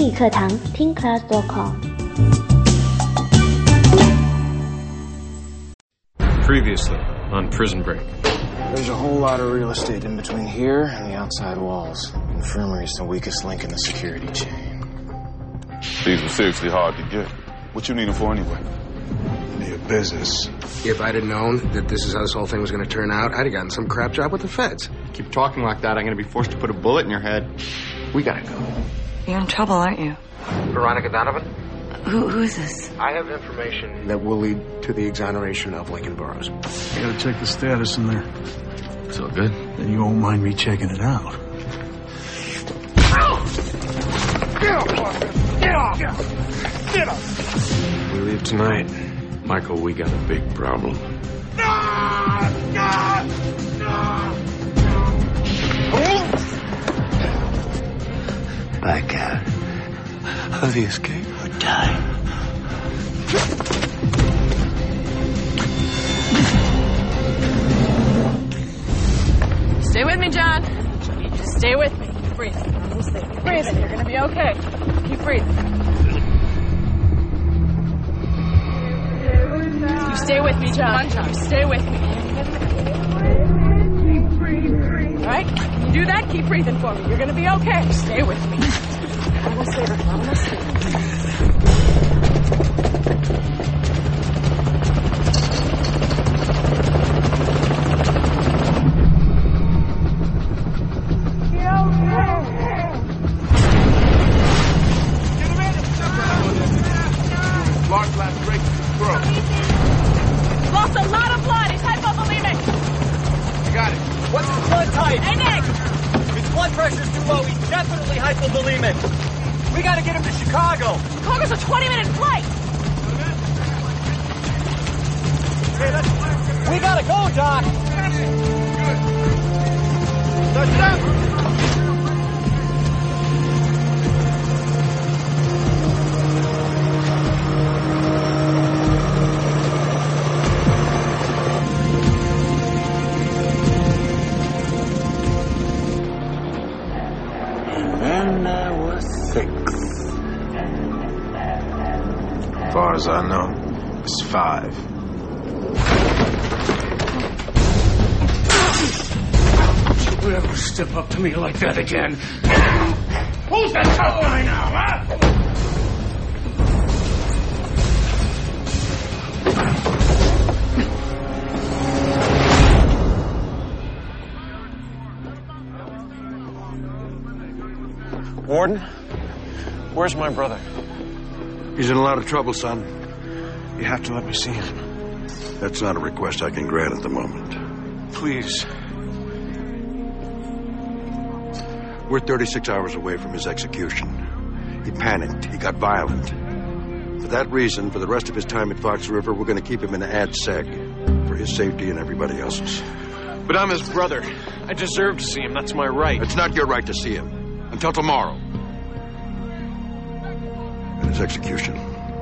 英语课堂 TeenClass.com。 Previously on Prison Break. There's a whole lot of real estate in between here and the outside walls. Infirmary's the weakest link in the security chain. These were seriously hard to get. What you need them for anyway? Your business. If I'd have known that this is how this whole thing was going to turn out, I'd have gotten some crap job with the feds. Keep talking like that, I'm going to be forced to put a bullet in your head. We gotta go. You're in trouble, aren't you? Veronica Donovan? Who is this? I have information that will lead to the exoneration of Lincoln Burrows. I gotta check the status in there. So good? Then you won't mind me checking it out. Get off! Get off! We leave tonight. Michael, we got a big problem. Back out of the escape or die. Stay with me, John. Just stay with me. Keep breathing. Keep breathing. You're gonna be okay. Keep breathing. You stay with me, John. You stay with me. Keep breathing. All right? You do that, keep breathing for me. You're gonna be okay. Stay with me. Almost there. Almost there. Lost a lot of blood. He's hypovolemic. Got it. What's his blood type? Hey, Nick. His blood pressure's too low. He's definitely hypovolemic. We gotta get him to Chicago. Chicago's a 20-minute flight. We gotta go, Doc. Touchdown. And there were 6. As far as I know, it's 5. Don't you ever step up to me like that again. Who's the tough guy now, huh? Warden, where's my brother? He's in a lot of trouble, son. You have to let me see him. That's not a request I can grant at the moment. Please. We're 36 hours away from his execution. He panicked. He got violent. For that reason, for the rest of his time at Fox River, we're going to keep him in ad seg for his safety and everybody else's. But I'm his brother. I deserve to see him. That's my right. It's not your right to see him. Until tomorrow. And his execution.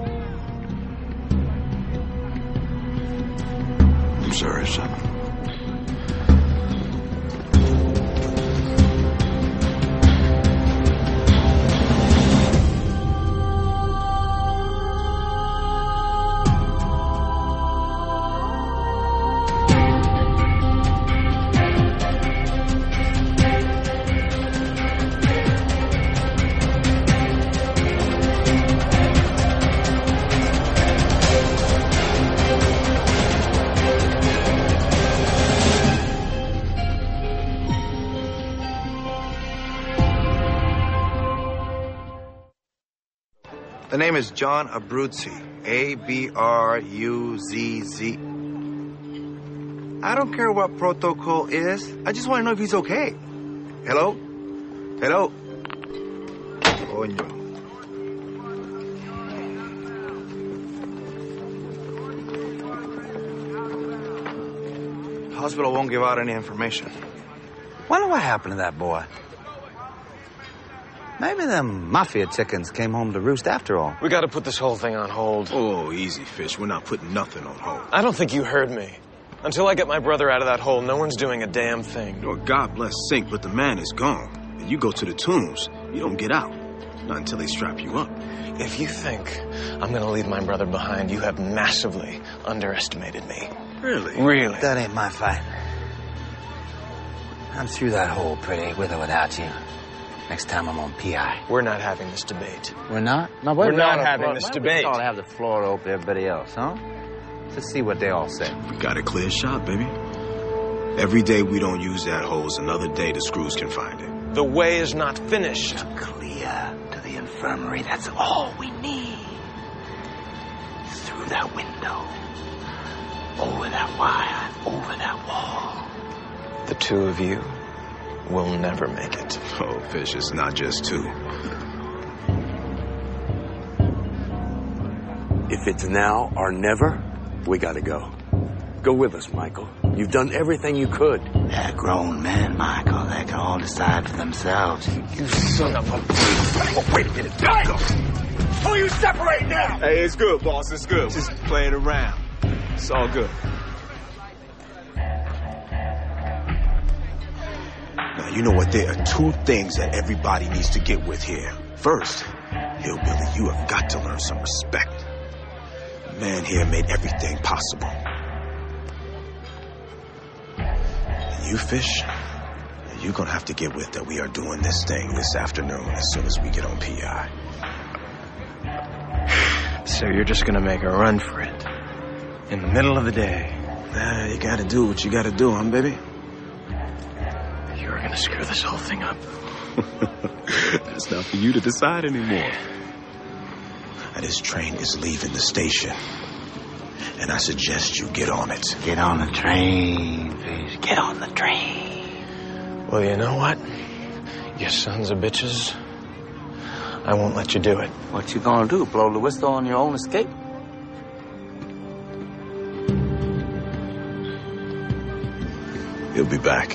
I'm sorry, son. The name is John Abruzzi. A-B-R-U-Z-Z. I don't care what protocol is. I just want to know if he's okay. Hello? Hello? Coño. The hospital won't give out any information. Wonder what happened to that boy. Maybe them mafia chickens came home to roost after all. We gotta put this whole thing on hold. Oh, easy, Fish. We're not putting nothing on hold. I don't think you heard me. Until I get my brother out of that hole, no one's doing a damn thing. Lord, God bless Sink, but the man is gone. And you go to the tombs, you don't get out. Not until they strap you up. If you think I'm gonna leave my brother behind, you have massively underestimated me. Really? Really? That ain't my fight. I'm through that hole, pretty, with or without you. Next time I'm on PI. We're not having this debate. We're not? No, We're not having this debate. Why don't we have the floor open to everybody else, huh? Let's see what they all say. We got a clear shot, baby. Every day we don't use that hole is another day the screws can find it. The way is not finished. Clear to the infirmary, that's all we need. Through that window. Over that wire, over that wall. The two of you will never make it. Oh, Fish, it's not just two. If it's now or never, we gotta go. Go with us, Michael. You've done everything you could. They're grown men, Michael. They can all decide for themselves. You son of a... Oh, wait a minute. Go! Who you separate now? Hey, it's good, boss. It's good. Just playing around. It's all good. Now, you know what? There are two things that everybody needs to get with here. First, Hillbilly, you have got to learn some respect. The man here made everything possible. And you, Fish, you're going to have to get with that. We are doing this thing this afternoon as soon as we get on PI. So you're just gonna make a run for it? In the middle of the day? Nah, you got to do what you got to do, huh, baby? You're gonna screw this whole thing up. That's not for you to decide anymore. This train is leaving the station. And I suggest you get on it. Get on the train, Fish. Get on the train. Well, you know what? You sons of bitches. I won't let you do it. What you gonna do? Blow the whistle on your own escape? He'll be back.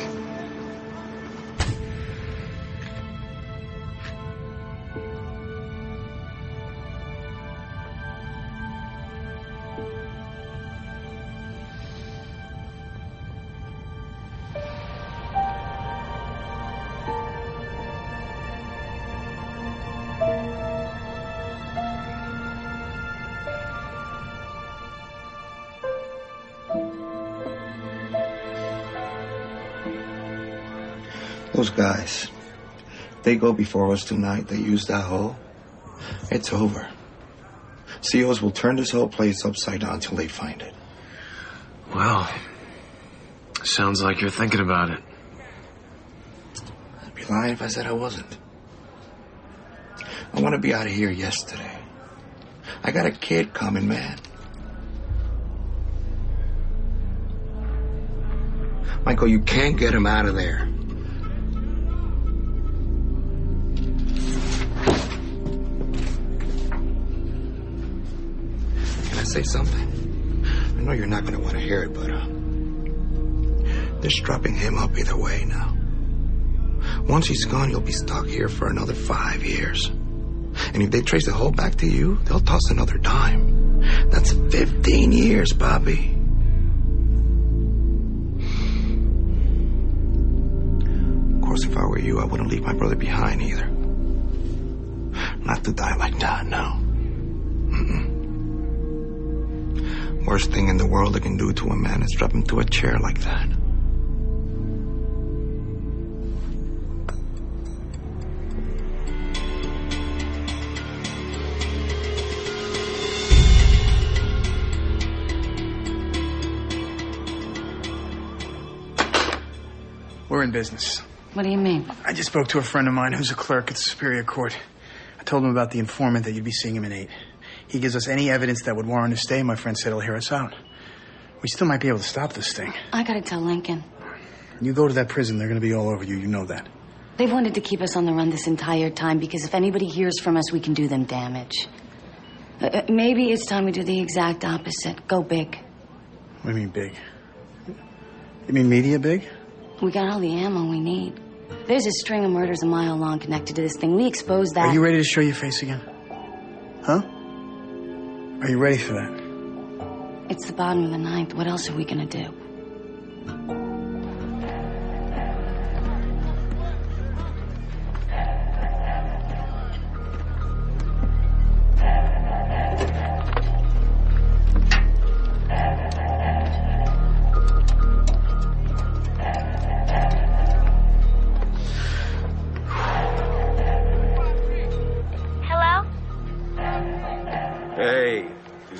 Those guys, they go before us tonight. They use that hole. It's over. COs will turn this whole place upside down till they find it. Well, sounds like you're thinking about it. I'd be lying if I said I wasn't. I want to be out of here yesterday. I got a kid coming, man. Michael, you can't get him out of there. Say something? I know you're not going to want to hear it, but they're strapping him up either way now. Once he's gone, you'll be stuck here for another 5 years. And if they trace the whole back to you, they'll toss another dime. That's 15 years, Bobby. Of course, if I were you, I wouldn't leave my brother behind either. Not to die like that, no. Worst thing in the world they can do to a man is strap him to a chair like that. We're in business. What do you mean? I just spoke to a friend of mine who's a clerk at the Superior Court. I told him about the informant that you'd be seeing him at 8. He gives us any evidence that would warrant a stay. My friend said he'll hear us out. We still might be able to stop this thing. I gotta tell Lincoln. You go to that prison, they're gonna be all over you. You know that. They've wanted to keep us on the run this entire time because if anybody hears from us, we can do them damage. Maybe it's time we do the exact opposite. Go big. What do you mean big? You mean media big? We got all the ammo we need. There's a string of murders a mile long connected to this thing. We exposed that. Are you ready to show your face again? Huh? Are you ready for that? It's the bottom of the 9th. What else are we gonna do?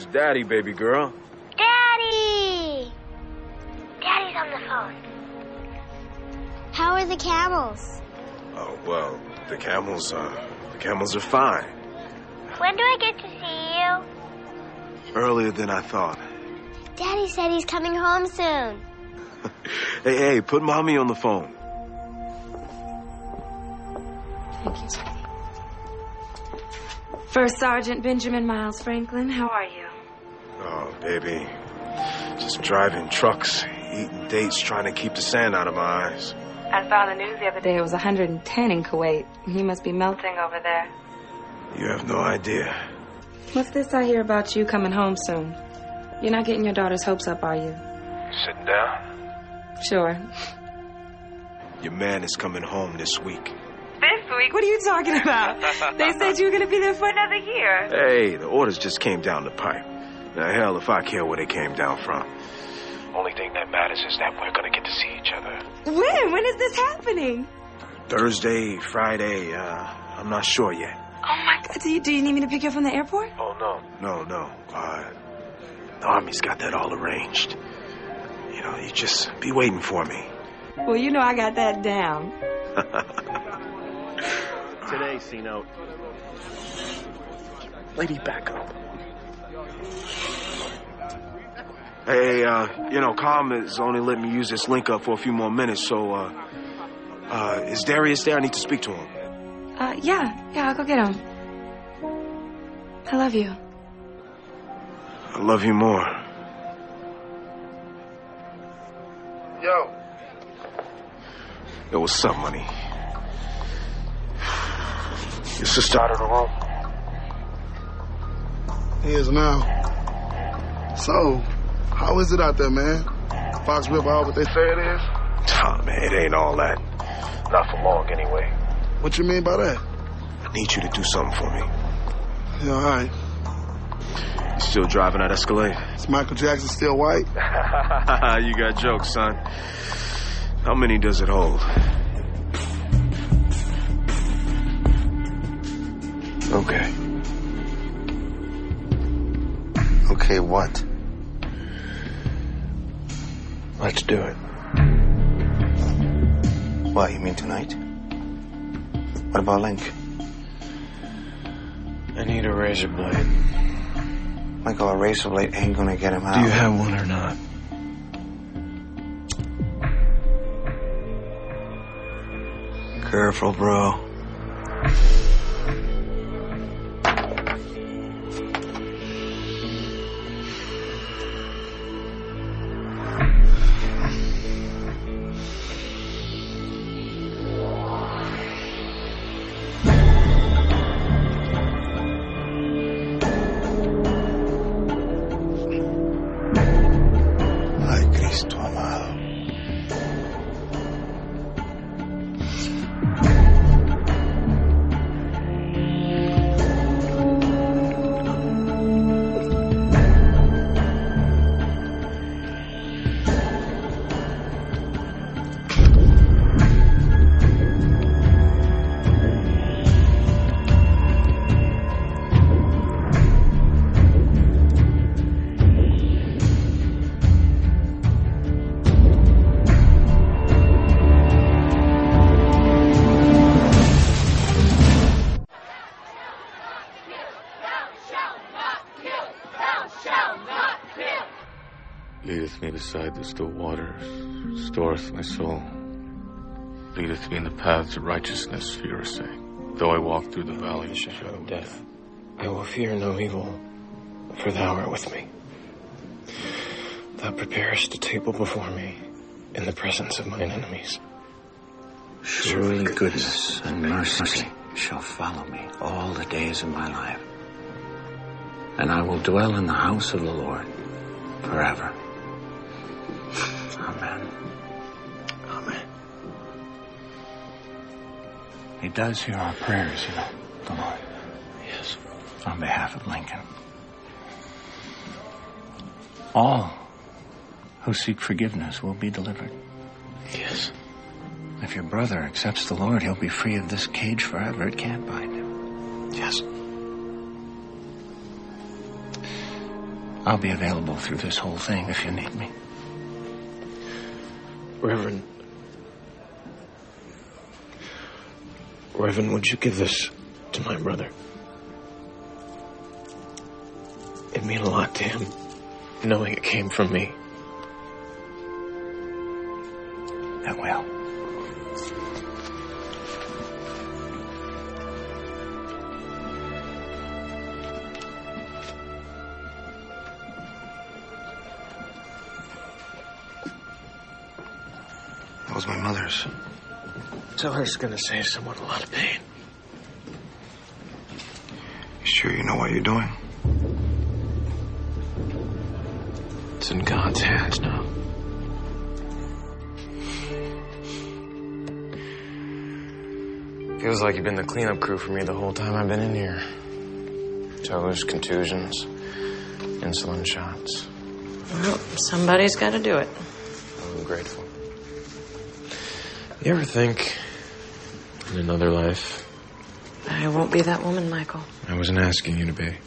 Daddy, baby girl. Daddy! Daddy's on the phone. How are the camels? Oh, well, the camels are fine. When do I get to see you? Earlier than I thought. Daddy said he's coming home soon. Hey, put Mommy on the phone. Thank you, sweetie. First Sergeant Benjamin Miles Franklin, how are you? Oh, baby. Just driving trucks, eating dates, trying to keep the sand out of my eyes. I saw the news the other day. It was 110 in Kuwait. You must be melting over there. You have no idea. What's this I hear about you coming home soon? You're not getting your daughter's hopes up, are you? Sitting down? Sure. Your man is coming home this week. This week? What are you talking about? They said you were going to be there for another year. Hey, the orders just came down the pipe. Now, hell, if I care where they came down from. Only thing that matters is that we're going to get to see each other. When? When is this happening? Thursday, Friday, I'm not sure yet. Oh, my God. Do you need me to pick you up from the airport? Oh, no. The Army's got that all arranged. You know, you just be waiting for me. Well, you know I got that down. Today, C-Note. Lady, back up. Hey, Calm is only letting me use this link up for a few more minutes, so, is Darius there? I need to speak to him. Yeah, I'll go get him. I love you. I love you more. Yo, what's up, money? Your sister out of the room? He is now. So, how is it out there, man? Fox River all what they say it is? Nah, man, it ain't all that. Not for long, anyway. What you mean by that? I need you to do something for me. Yeah, all right. You still driving that Escalade? Is Michael Jackson still white? You got jokes, son. How many does it hold? Okay. Okay, what? Let's do it. What, you mean tonight? What about Link? I need a razor blade. Michael, a razor blade ain't gonna get him out. Do you have one or not? Careful, bro. Leadeth me beside the still waters, restoreth my soul. Leadeth me in the paths of righteousness for your sake. Though I walk through the valley of the shadow of death, I will fear no evil, for thou art with me. Thou preparest a table before me in the presence of mine enemies. Surely goodness and mercy shall follow me all the days of my life. And I will dwell in the house of the Lord forever. Amen. Amen. He does hear our prayers, you know, the Lord. Yes. On behalf of Lincoln. All who seek forgiveness will be delivered. Yes. If your brother accepts the Lord, he'll be free of this cage forever. It can't bind him. Yes. I'll be available through this whole thing if you need me. Reverend, would you give this to my brother? It'd mean a lot to him, knowing it came from me. I will. That was my mother's. Tell her it's gonna save someone a lot of pain. You sure you know what you're doing? It's in God's hands now. Feels like you've been the cleanup crew for me the whole time I've been in here. Toes, contusions, insulin shots. Well, somebody's got to do it. I'm grateful. You ever think, in another life... I won't be that woman, Michael. I wasn't asking you to be.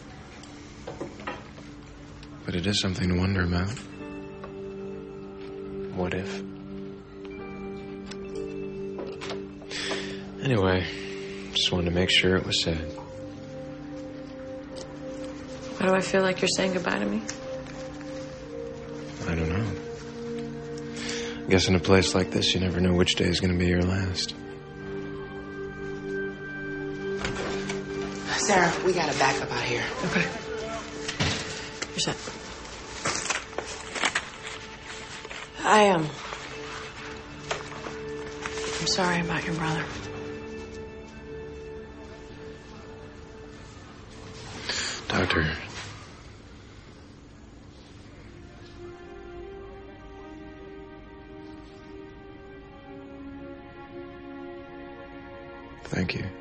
But it is something to wonder about. What if? Anyway, just wanted to make sure it was said. Why do I feel like you're saying goodbye to me? I don't know. I guess in a place like this, you never know which day is going to be your last. Sarah, we gotta back up out here. Okay. You're set. I'm sorry about your brother. Doctor. Thank you.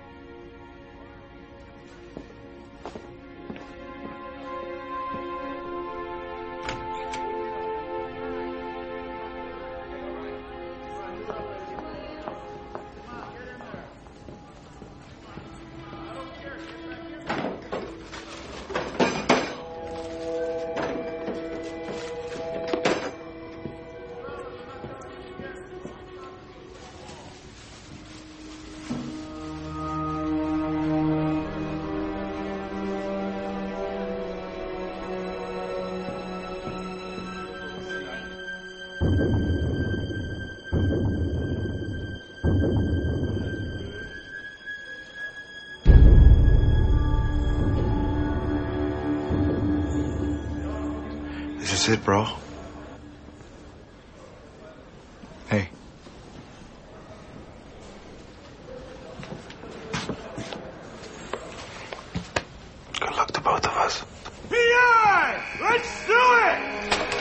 This is it, bro. Hey. Good luck to both of us. PI! Let's do it!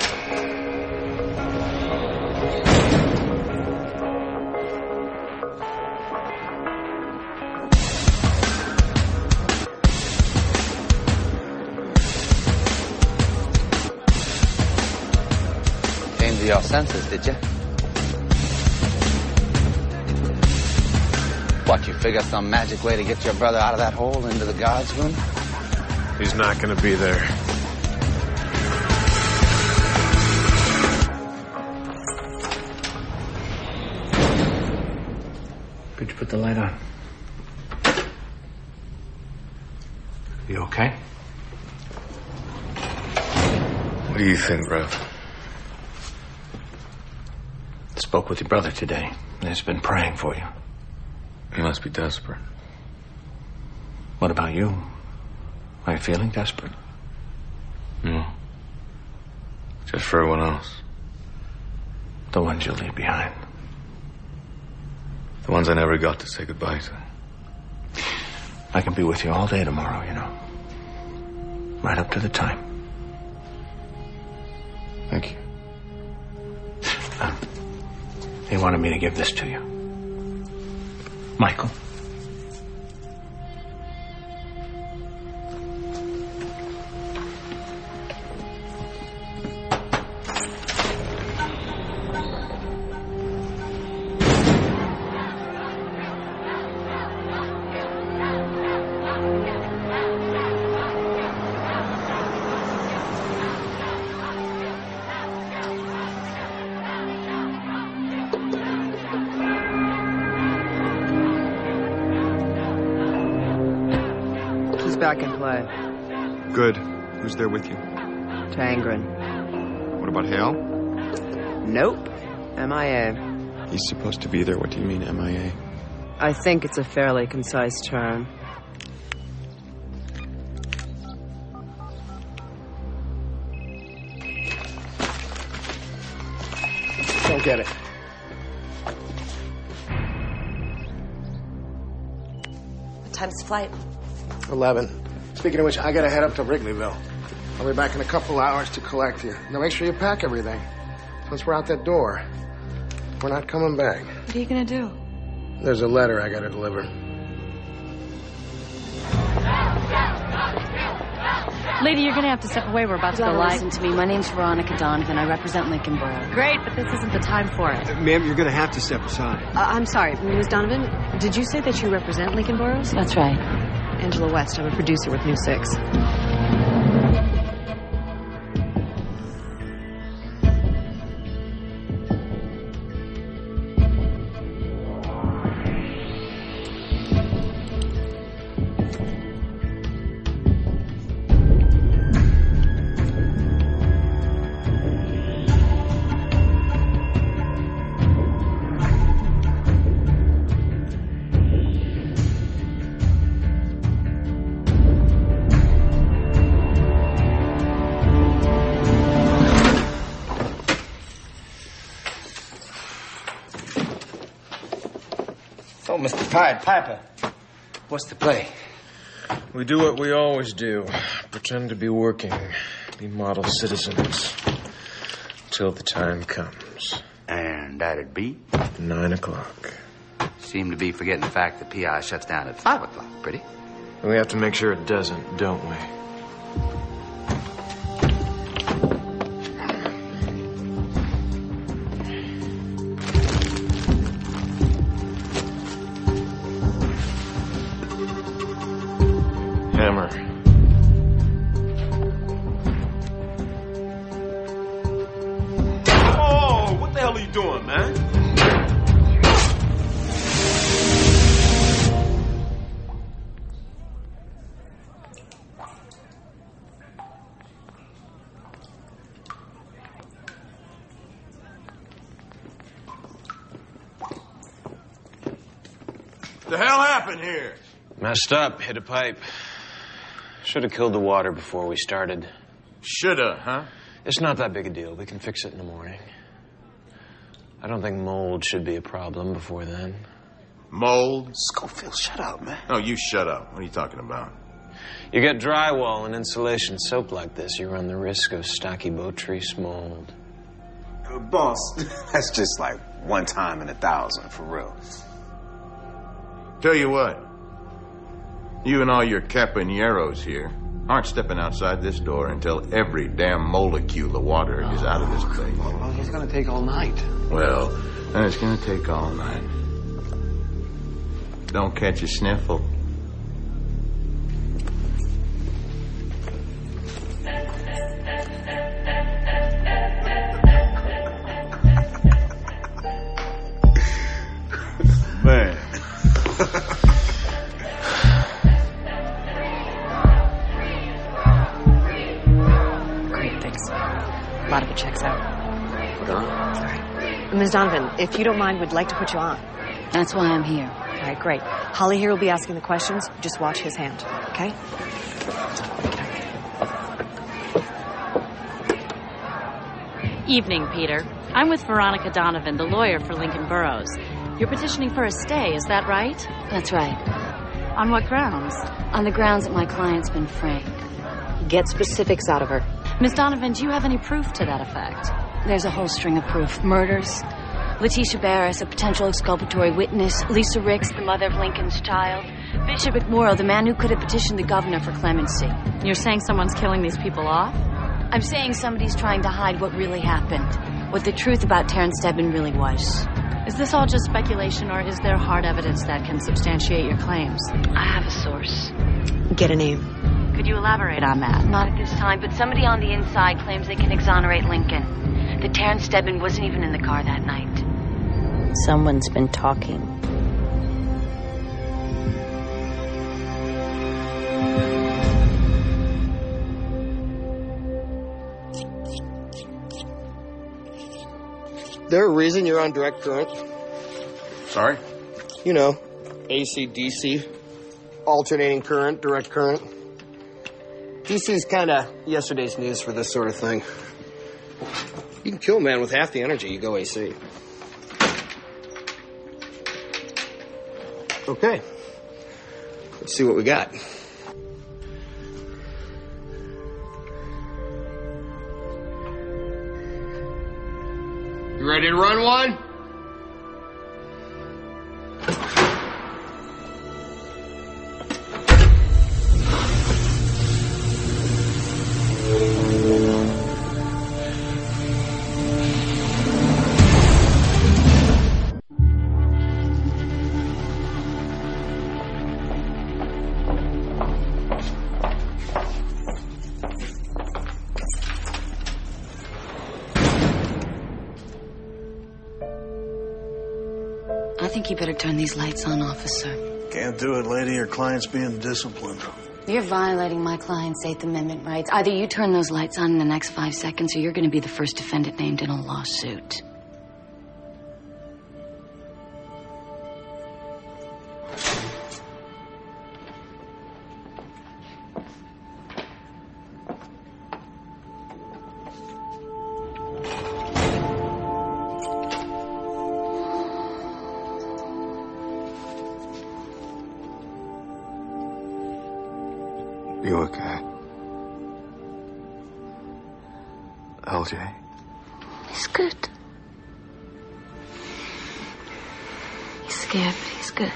Came to your senses, did you? What, you figure some magic way to get your brother out of that hole into the guard's room? He's not going to be there. Could you put the light on? You okay? What do you think, Rev? Spoke with your brother today. He's been praying for you. He must be desperate. What about you? Are you feeling desperate? No. Just for everyone else. The ones you'll leave behind. The ones I never got to say goodbye to. I can be with you all day tomorrow, you know. Right up to the time. Thank you. He wanted me to give this to you. Michael. back in play. Good. Who's there with you? Tangren. What about Hale? Nope. MIA. He's supposed to be there. What do you mean, MIA? I think it's a fairly concise term. Don't get it. What time's the flight? 11. Speaking of which, I gotta head up to Wrigleyville. I'll be back in a couple hours to collect you. Now make sure you pack everything. Once we're out that door, we're not coming back. What are you gonna do? There's a letter I gotta deliver. Lady, you're gonna have to step away. We're about to go live. Listen to me. My name's Veronica Donovan. I represent Lincoln Borough. Great, but this isn't the time for it. Ma'am, you're going to have to step aside. I'm sorry, Ms. Donovan. Did you say that you represent Lincoln Boroughs? That's right. Angela West. I'm a producer with New 6. Mr. Pied Piper, what's the play? We do what we always do. Pretend to be working. Be model citizens. Till the time comes. And that'd be? 9 o'clock. Seem to be forgetting the fact that PI shuts down at 5 o'clock, pretty. We have to make sure it doesn't, don't we? Hammer. Oh, what the hell are you doing, man? The hell happened here? Messed up. Hit a pipe. Should have killed the water before we started. Shoulda, huh? It's not that big a deal. We can fix it in the morning. I don't think mold should be a problem before then. Mold? Schofield, shut up, man. No, you shut up. What are you talking about? You get drywall and insulation soaked like this, you run the risk of Stachybotrys mold. Boss, that's just like one time in 1,000, for real. Tell you what. You and all your campaneros here aren't stepping outside this door until every damn molecule of water is out of this place. Well, it's going to take all night. Well, then it's going to take all night. Don't catch a sniffle. Man. A lot of it checks out. Sorry. Ms. Donovan, if you don't mind, we'd like to put you on. That's why I'm here. All right, great. Holly here will be asking the questions. Just watch his hand, okay? Evening, Peter. I'm with Veronica Donovan, the lawyer for Lincoln Boroughs. You're petitioning for a stay, is that right? That's right. On what grounds? On the grounds that my client's been framed. Get specifics out of her. Ms. Donovan, do you have any proof to that effect? There's a whole string of proof. Murders. Letitia Barris, a potential exculpatory witness. Lisa Ricks, the mother of Lincoln's child. Bishop McMorrow, the man who could have petitioned the governor for clemency. You're saying someone's killing these people off? I'm saying somebody's trying to hide what really happened. What the truth about Terrence Stebbin really was. Is this all just speculation, or is there hard evidence that can substantiate your claims? I have a source. Get a name. Could you elaborate on that? Not at this time, but somebody on the inside claims they can exonerate Lincoln. That Terrence Stebbin wasn't even in the car that night. Someone's been talking. there a reason you're on direct current? Sorry? You know, AC, DC, alternating current, direct current. DC's kind of yesterday's news for this sort of thing. You can kill a man with half the energy you go AC. Okay. Let's see what we got. You ready to run one? I think you better turn these lights on, officer. Can't do it, lady. Your client's being disciplined. You're violating my client's Eighth Amendment rights. Either you turn those lights on in the next 5 seconds, or you're going to be the first defendant named in a lawsuit. You okay? LJ? He's good. He's scared, but he's good.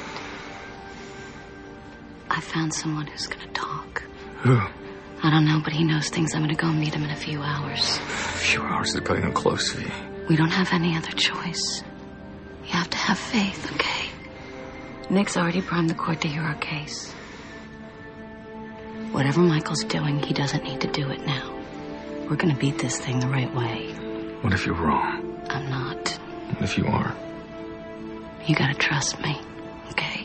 I found someone who's gonna talk. Who? I don't know, but he knows things. I'm gonna go meet him in a few hours. A few hours is cutting it close, V. We don't have any other choice. You have to have faith, okay? Nick's already primed the court to hear our case. Whatever Michael's doing, he doesn't need to do it now. We're gonna beat this thing the right way. What if you're wrong? I'm not. What if you are? You gotta trust me, okay?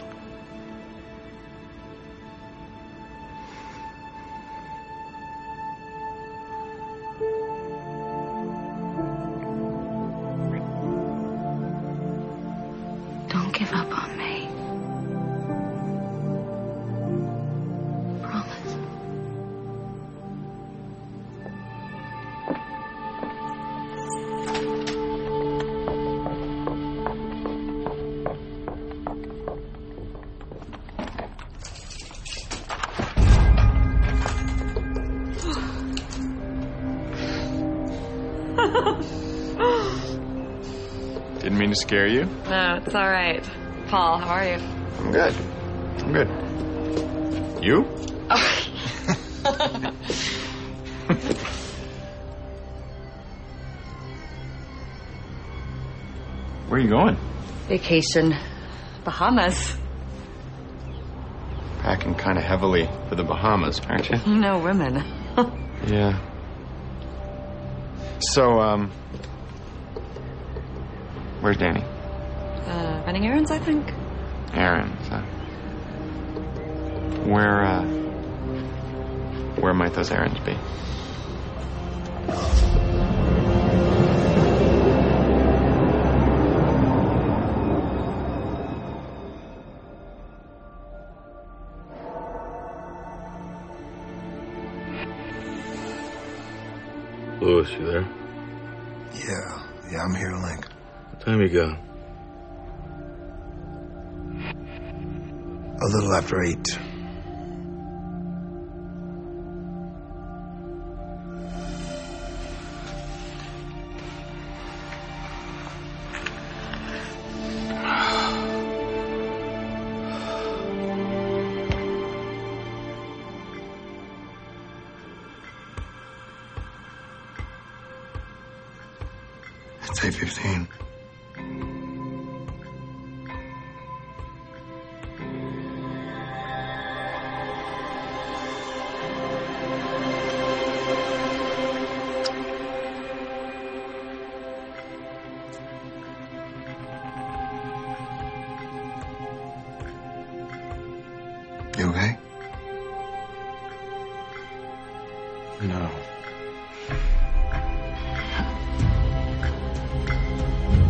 Don't give up on me. Didn't mean to scare you. No, it's all right. Paul, how are you? I'm good. I'm good. You? Where are you going? Vacation. Bahamas. Packing kind of heavily for the Bahamas, aren't you? No women. Yeah. So, where's Danny? Running errands, I think. Errands, huh? Where might those errands be? Louis, you there? Yeah, I'm here, Link. What time you got? A little after 8. It's 8:15. You okay? No.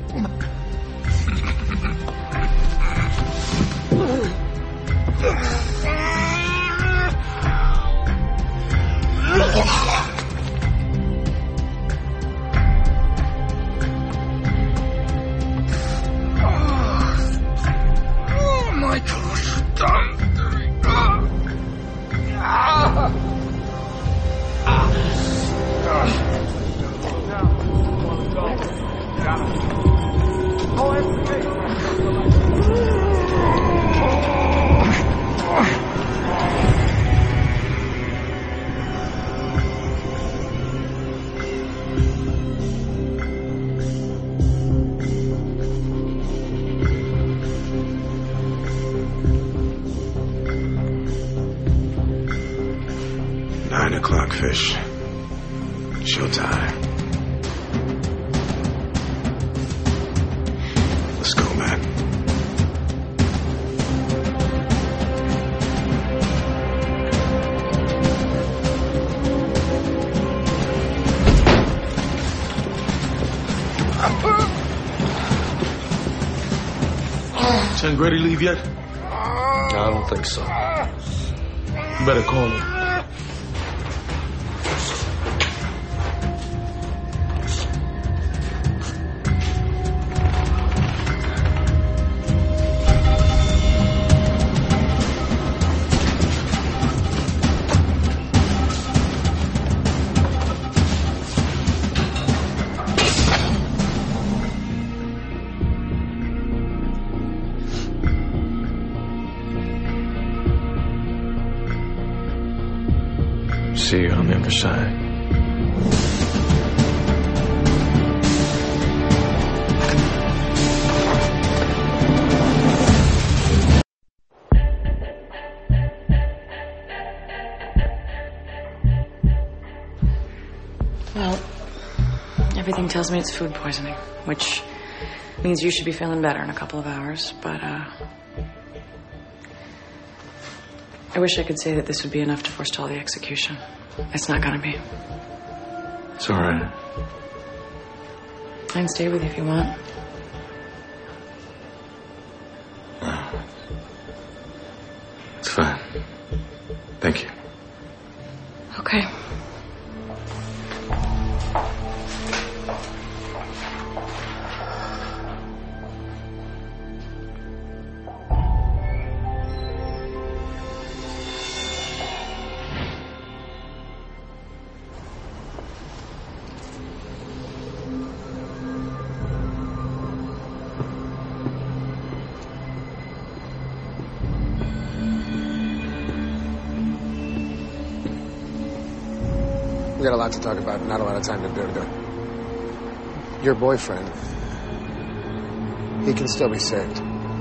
Fish. Showtime. Let's go, man. Tangredi leave yet? No, I don't think so. You better call him. See you on the other side. Well, everything tells me it's food poisoning, which means you should be feeling better in a couple of hours, but, I wish I could say that this would be enough to forestall the execution. It's not gonna be. It's all right. I can stay with you if you want. No. It's fine. Thank you. Okay. We got a lot to talk about, not a lot of time to do it. Your boyfriend, he can still be saved.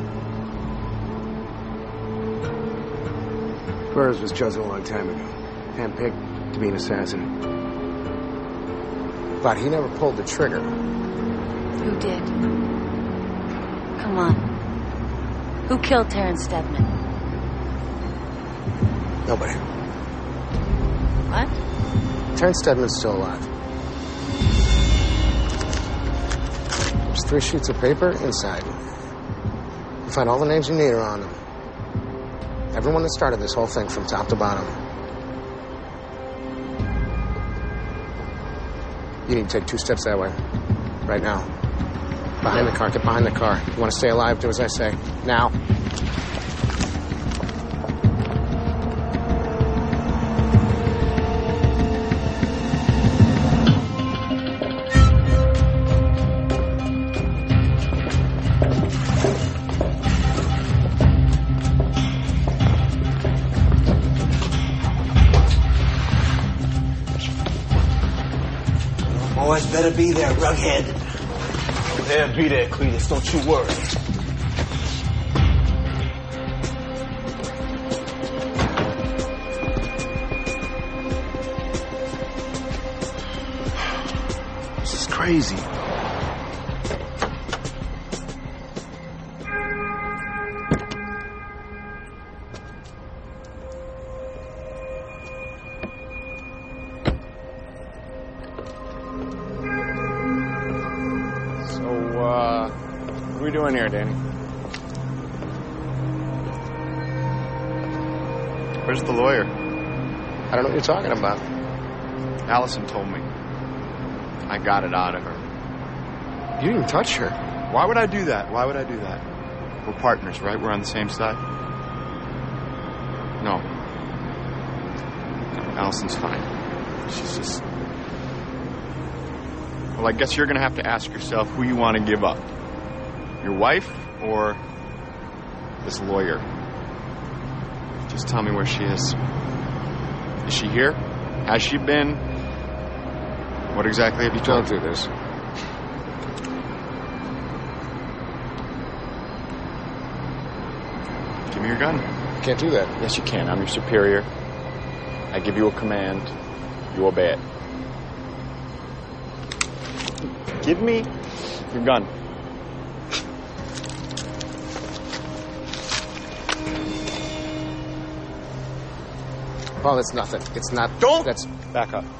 Burroughs was chosen a long time ago, handpicked to be an assassin. But he never pulled the trigger. Who did? Come on. Who killed Terrence Stedman? Nobody. What? Terrence Stedman's still alive. There's 3 sheets of paper inside. You find all the names you need are on them. Everyone that started this whole thing from top to bottom. You need to take 2 steps that way. Right now. Behind the car. Get behind the car. You want to stay alive, do as I say. Now. Boys better be there, Rughead. They'll be there, Cletus. Don't you worry. This is crazy. What are we doing here, Danny? Where's the lawyer? I don't know what you're talking about. Allison told me. I got it out of her. You didn't even touch her. Why would I do that? Why would I do that? We're partners, right? We're on the same side? No. Allison's fine. She's just... Well, I guess you're going to have to ask yourself who you want to give up. Your wife or this lawyer? Just tell me where she is. Is she here? Has she been? What exactly have you told her? Don't do this. Give me your gun. Can't do that. Yes, you can. I'm your superior. I give you a command. You obey it. Give me your gun. Oh, that's nothing. It's not... Don't! That's... Back up.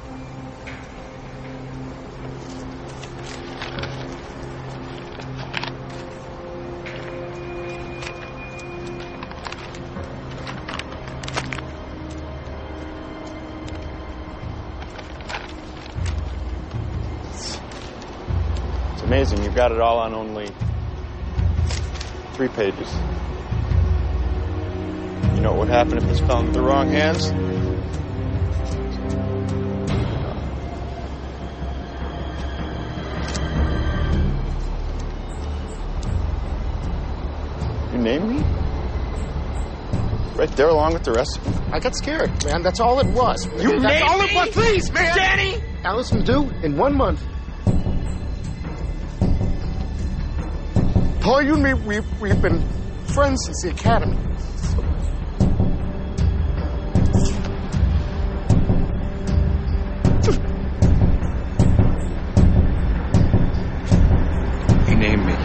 It's amazing. You've got it all on only 3 pages. You know what would happen if this fell into the wrong hands? You named me? Right there along with the rest of them? I got scared, man. That's all it was. You That's all named it was. me? Please, man. Danny! Allison due in 1 month. Paul, you and me, we've been friends since the academy. You named me.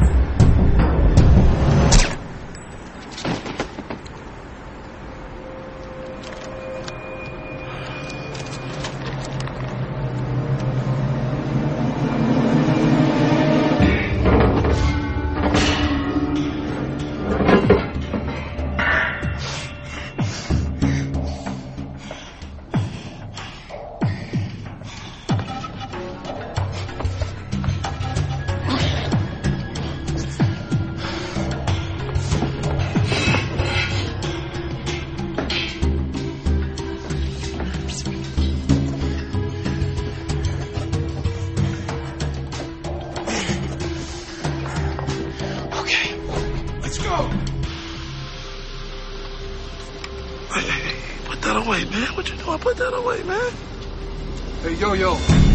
Put that away, man. What you doing? Put that away, man. Hey, yo.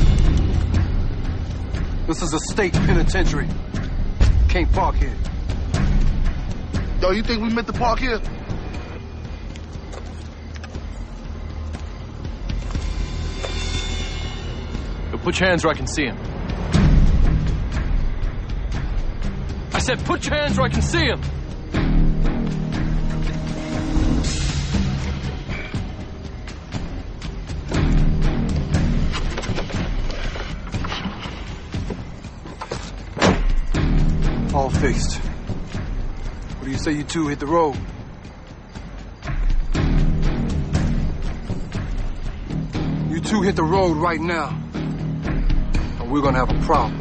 This is a state penitentiary. Can't park here. Yo, you think we meant to park here? Yo, put your hands where I can see him. I said put your hands where I can see him. All fixed. What do you say you two hit the road? You two hit the road right now, and we're gonna have a problem.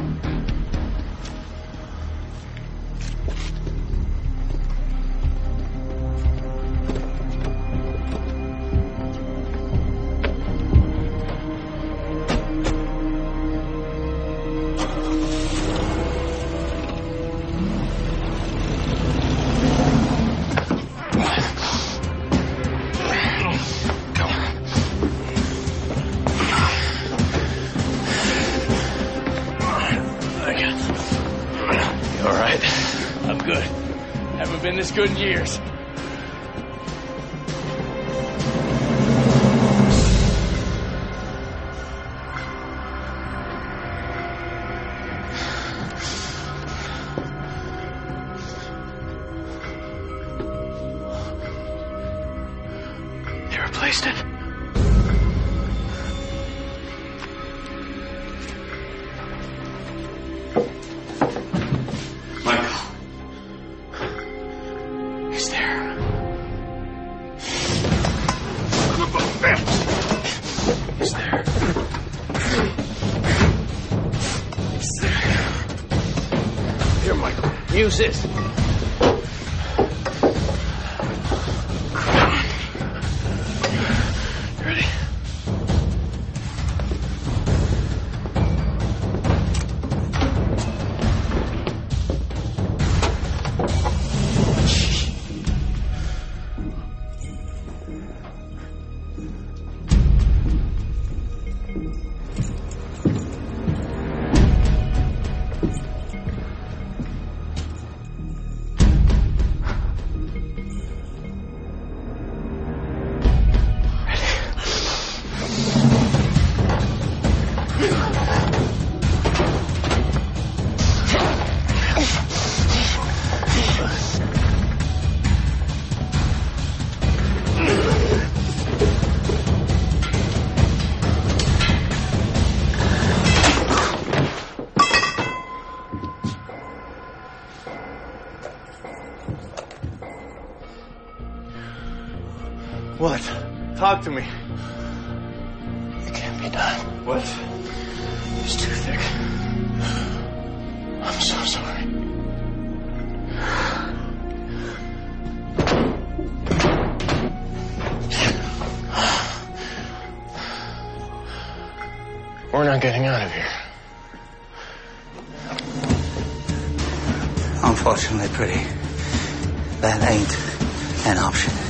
Been this good in years. They replaced it. Michael. Use this. Ready? What? Talk to me. It can't be done. What? It's too thick. I'm so sorry. We're not getting out of here. Unfortunately, pretty, that ain't an option.